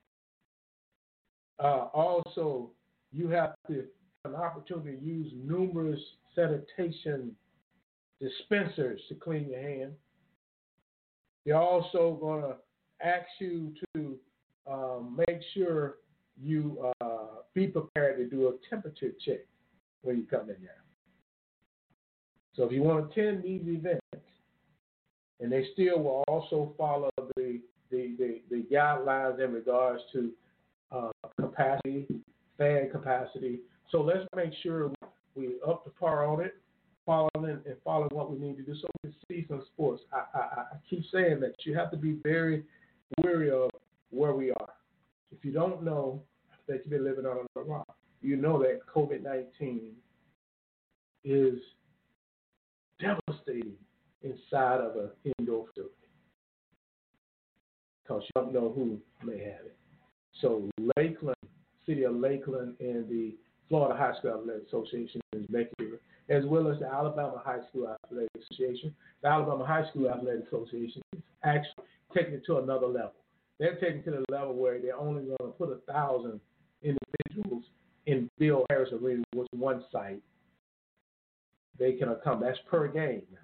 Speaker 3: Uh, also, you have to have an opportunity to use numerous sanitation dispensers to clean your hands. They're also going to ask you to uh, make sure you uh, be prepared to do a temperature check when you come in there. So if you want to attend these events, and they still will also follow the the, the, the guidelines in regards to uh, capacity, fan capacity. So let's make sure we up to par on it, following and following what we need to do so we can see some sports. I, I, I keep saying that you have to be very wary of where we are. If you don't know that you've been living on a rock, you know that COVID nineteen is devastating inside of an indoor facility because you don't know who may have it. So Lakeland, City of Lakeland, and the Florida High School Athletic Association is making it, as well as the Alabama High School Athletic Association. The Alabama High School Athletic Association is actually taking it to another level. They're taking it to the level where they're only going to put a thousand individuals in Bill Harris Arena, which is one site. They can come. That's per game now.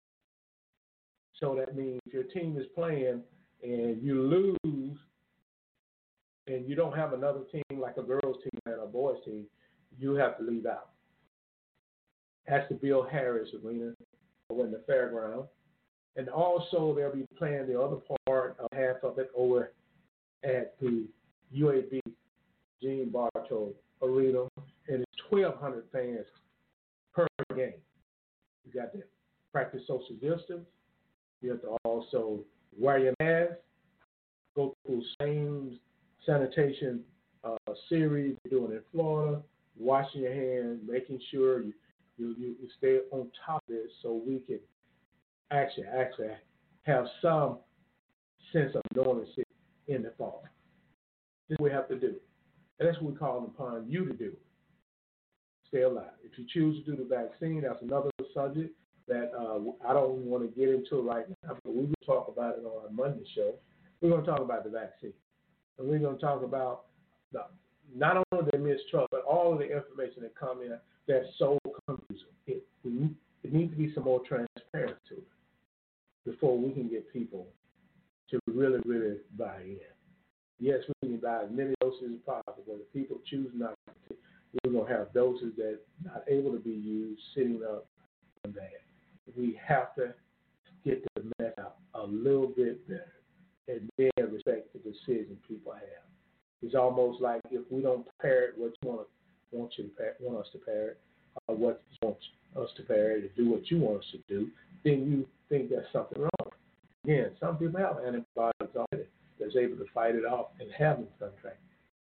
Speaker 3: So that means if your team is playing and you lose and you don't have another team like a girls team and a boys team, you have to leave out. That's the Bill Harris Arena over in the fairground. And also they'll be playing the other part of half of it over at the U A B Gene Bartow Arena, and it's twelve hundred fans per game. You got to practice social distance. You have to also wear your mask, go through the same sanitation uh, series you're doing in Florida, washing your hands, making sure you, you, you stay on top of this so we can actually actually have some sense of normalcy in the fall. This is what we have to do. And that's what we call upon you to do. Stay alive. If you choose to do the vaccine, that's another subject that uh, I don't want to get into right now, but we will talk about it on our Monday show. We're going to talk about the vaccine. And we're going to talk about the, not only the mistrust, but all of the information that comes in that's so confusing. It, it needs to be some more transparent to it before we can get people to really, really buy in. Yes, we can buy as many doses as possible, but if people choose not to, we're going to have doses that are not able to be used sitting up and bad. We have to get the message out a little bit better and then respect the decision people have. It's almost like if we don't parrot what you want, want you to parrot, want us to parrot, or what you want us to parrot to do what you want us to do, then you think there's something wrong. Again, some people have antibodies already that's able to fight it off and have them contract.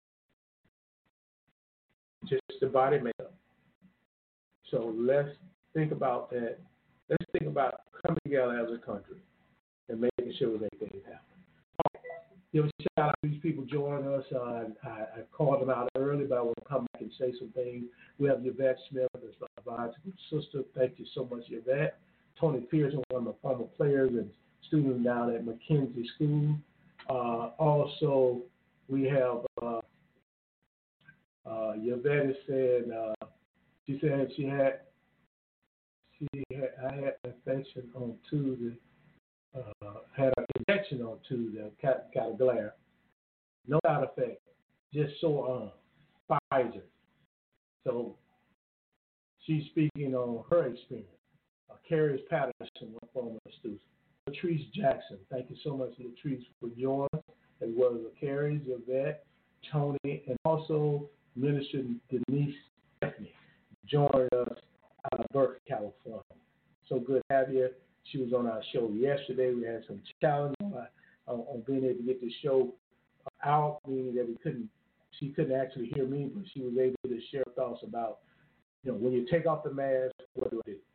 Speaker 3: Just the body makeup. So let's think about that. Let's think about coming together as a country and making sure we make things happen. give a shout out to these people joining us. Uh, I, I called them out early, but I want to come back and say some things. We have Yvette Smith as my biological sister. Thank you so much, Yvette. Tony Pearson, one of my former players and students down at McKenzie School. Uh, also, we have uh, uh, Yvette is saying uh, she said she had she had I had an infection on Tuesday. Uh, had an injection on Tuesday. Got, got a glare. No side effect. Just so on Pfizer. So she's speaking on her experience. Uh, Carrie Patterson, one former student. Latrice Jackson, thank you so much, Latrice, for joining us, as well as Carrie, Yvette, Tony, and also Minister Denise Stephanie joined us out of Berkeley, California. So good to have you. She was on our show yesterday. We had some challenges on, on being able to get the show out, meaning that we couldn't, she couldn't actually hear me, but she was able to share thoughts about, you know, when you take off the mask, what do I do?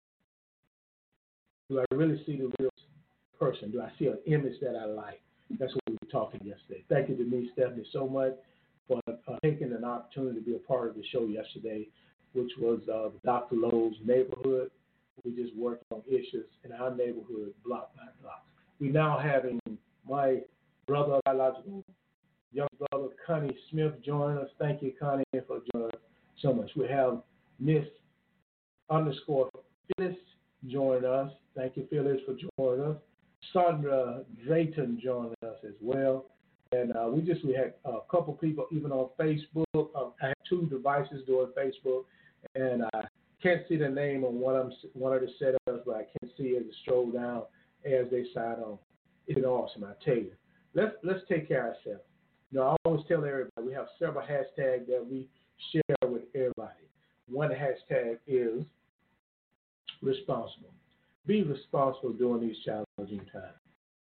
Speaker 3: Do I really see the real person? Do I see an image that I like? That's what we were talking yesterday. Thank you, Denise Stephanie, so much for uh, taking an opportunity to be a part of the show yesterday, which was uh, Doctor Lowe's neighborhood. We just worked on issues in our neighborhood, block by block. We now having my brother, biological young brother, Connie Smith, join us. Thank you, Connie, for joining us so much. We have Miss underscore Phyllis join us. Thank you, Phyllis, for joining us. Sandra Drayton joined us as well. And uh, we just we had a couple people even on Facebook. Uh, I have two devices doing Facebook, and I can't see the name on one of them, one of the setups, but I can see as it stroll down as they sign on. It's awesome, I tell you. Let's let's take care of ourselves. You know, I always tell everybody we have several hashtags that we share with everybody. One hashtag is responsible. Be responsible during these challenging times.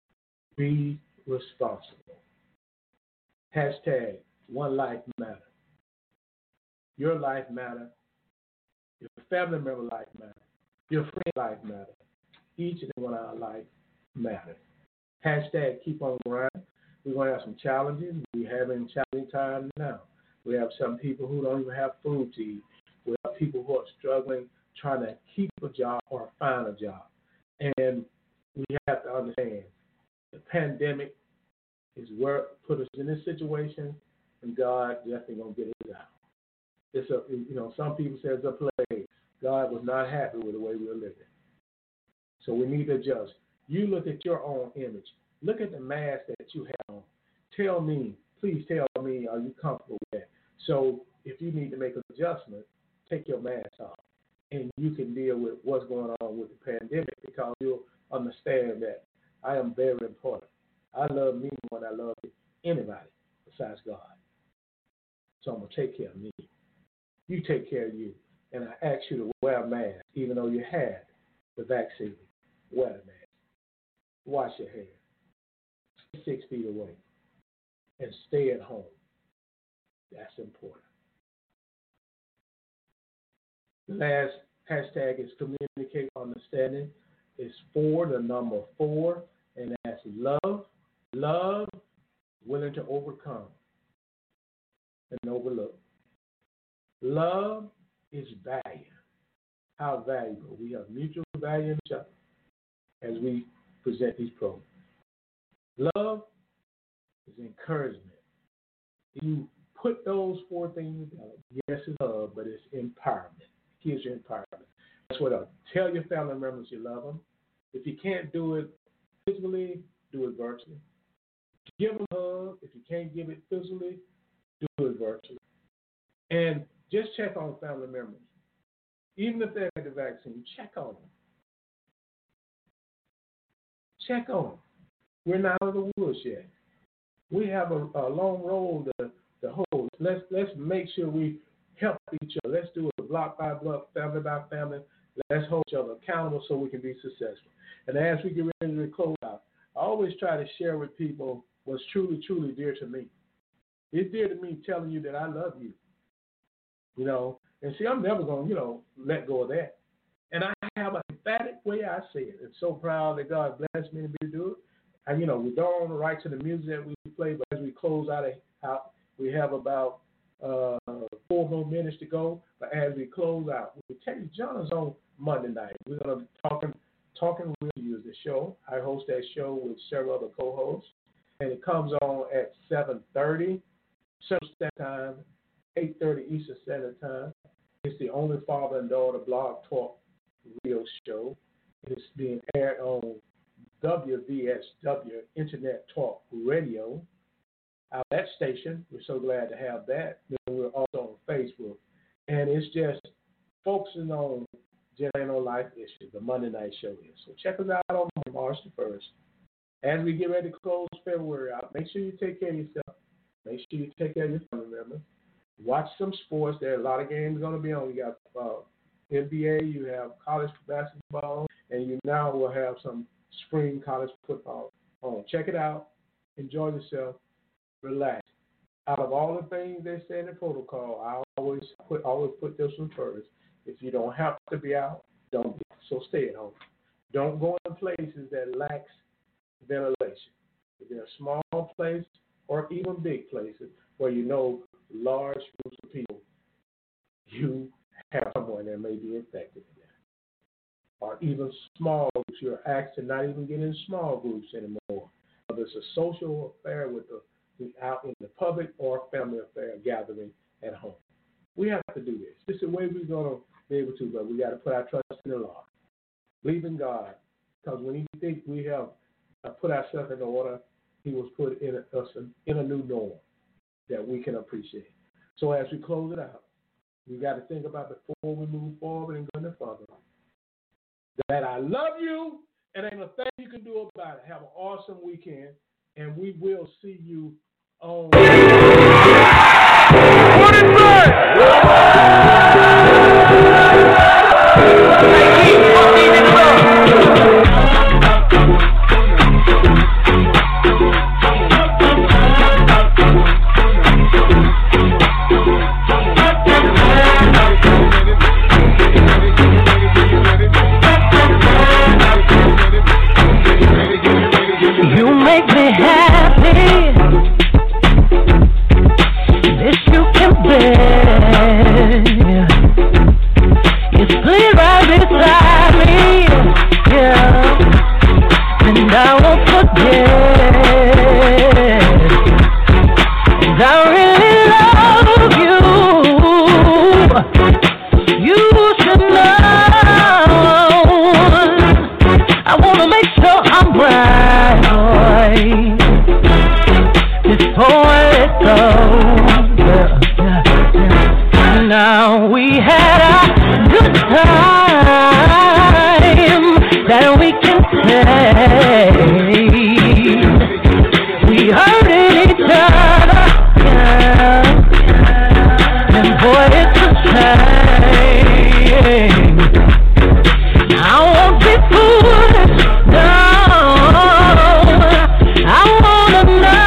Speaker 3: Be responsible. Hashtag one life matter. Your life matter. Your family member life matter. Your friend life matter. Each and every one of our life matter. Hashtag keep on grinding. We're going to have some challenges. We're having challenging times now. We have some people who don't even have food to eat. We have people who are struggling trying to keep a job or find a job. And we have to understand the pandemic is where put us in this situation, and God definitely going to get us out. It's a, you know, some people say it's a plague. God was not happy with the way we were living. So we need to adjust. You look at your own image. Look at the mask that you have on. Tell me, please tell me, are you comfortable with that? So if you need to make an adjustment, take your mask off, and you can deal with what's going on with the pandemic, because you'll understand that I am very important. I love me more than I love anybody besides God. So I'm going to take care of me. You take care of you. And I ask you to wear a mask, even though you had the vaccine. Wear the mask. Wash your hair. Stay six feet away. And stay at home. That's important. The last hashtag is communicate understanding. It's four, the number four, and that's love. Love, willing to overcome and overlook. Love is value. How valuable. We have mutual value in each other as we present these programs. Love is encouragement. You put those four things together. Yes, it's love, but it's empowerment. It gives you empowerment. That's what I'll tell your family members you love them. If you can't do it physically, do it virtually. Give them a hug. If you can't give it physically, do it virtually. And just check on family members. Even if they had the vaccine, check on them. Check on them. We're not out of the woods yet. We have a, a long road to, to hold. Let's let's make sure we help each other. Let's do it block by block, family by family. Let's hold each other accountable so we can be successful. And as we get ready to close out, I always try to share with people what's truly, truly dear to me. It's dear to me telling you that I love you. You know, and see, I'm never going to, you know, let go of that. And I have an emphatic way I say it. I'm so proud that God blessed me to be able to do it. and, you know, we don't own the right to the music that we play, but as we close out, out we have about uh, four more minutes to go. But as we close out, we tell you, join us on Monday night. We're going to be talking, talking with you as the show. I host that show with several other co-hosts, and it comes on at seven thirty Central Standard Time, eight thirty Eastern Standard Time. It's the only father and daughter blog talk radio show. It's being aired on W V S W Internet Talk Radio. Our that station, we're so glad to have that. Then we're also on Facebook. And it's just focusing on general life issues, the Monday night show is. So check us out on March the first. As we get ready to close February out, make sure you take care of yourself. Make sure you take care of your family members. Watch some sports. There are a lot of games going to be on. You got uh, N B A, you have college basketball, and you now will have some spring college football on. Check it out. Enjoy yourself. Relax. Out of all the things they say in the protocol, I always put always put this one first. If you don't have to be out, don't be. So stay at home. Don't go in places that lacks ventilation. If they're a small place or even big places where you know large groups of people, you have someone that may be infected in there. Or even small groups. You're asked to not even get in small groups anymore. Whether it's a social affair with the out in the public or family affair gathering at home. We have to do this. This is the way we're going to be able to, but we got to put our trust in the Lord. Believe in God. Because when you think we have put ourselves in order, He was put in a, us in a new norm that we can appreciate. So as we close it out, we got to think about before we move forward and go no further, that I love you and ain't a thing you can do about it. Have an awesome weekend, and we will see you on. What is
Speaker 2: You make me happy. This you can bear. It's clear right beside me, yeah. And I won't forget. And I really love you. You should know. I wanna make sure I'm right. Before I let go, yeah, yeah, yeah. Now we had a good time that we can say. We hurted each other, yeah. And boy, it's a shame. I won't be foolish, no. I wanna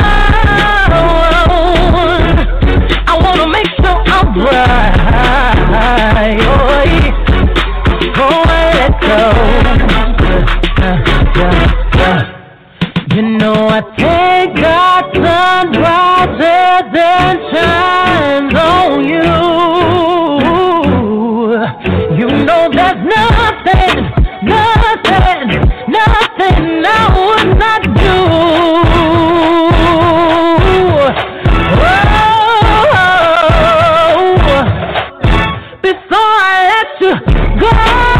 Speaker 2: know. I wanna make sure I'm right. Oh, let go. You know I take God sunrises and shines on you. You know there's nothing, nothing, nothing I would not do. Before I let you go,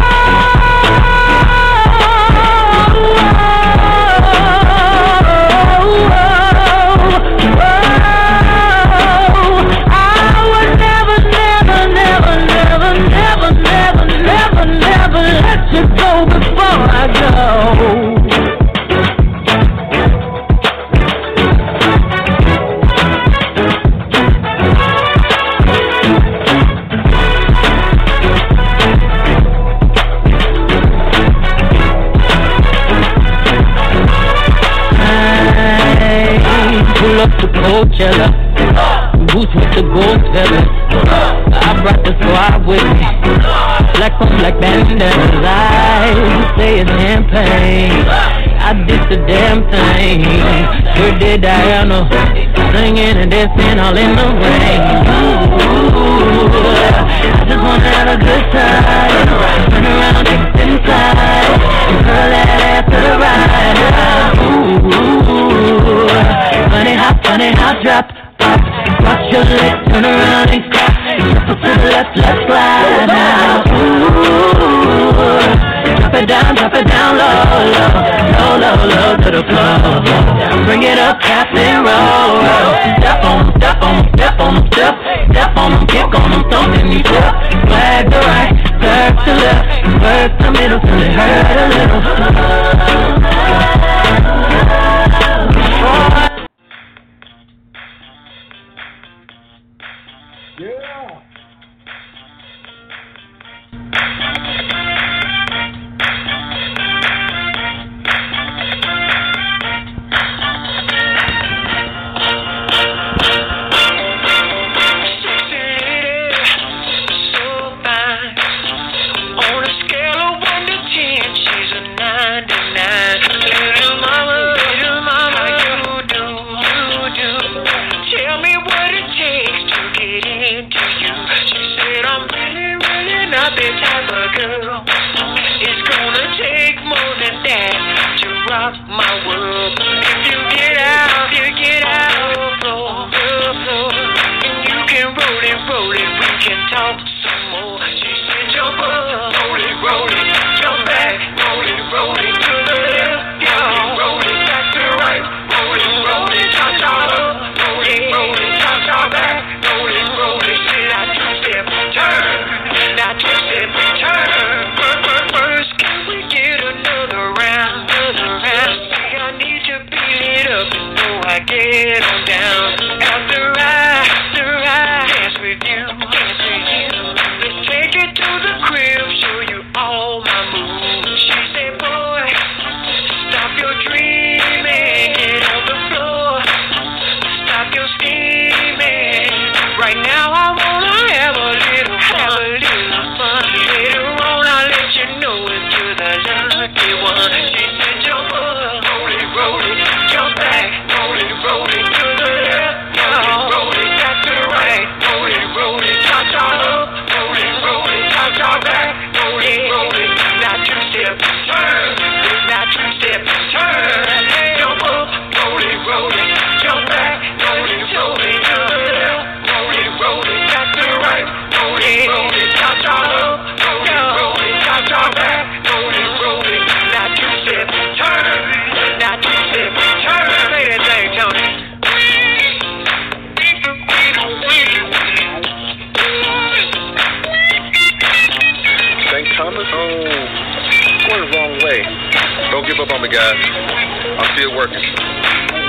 Speaker 2: I would never, never, never, never, never, never, never, never let you go before I go. Pull up to Coachella, boots with the gold feather. I brought the squad with me, black on black bandanas. I say it's champagne. I
Speaker 4: I did the damn thing. Sure did Diana, singing and dancing all in the rain. Ooh, I just wanna have a good time. Turn around, dip inside, curl that ass to the right. Ooh, funny how, funny how, drop, up, watch your legs, turn around and stop. Shuffle to the left, let's slide now. Ooh, drop it down, drop it down low, low, low, low, low to the floor. Bring it up, tap and roll, roll. Step on, step on, step on, step, step on, kick on them, stomping me step. Flag to right, serve to left, work the middle till it hurt a little.
Speaker 3: Yeah.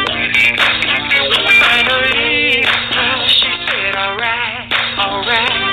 Speaker 2: Finally, she said, alright, alright.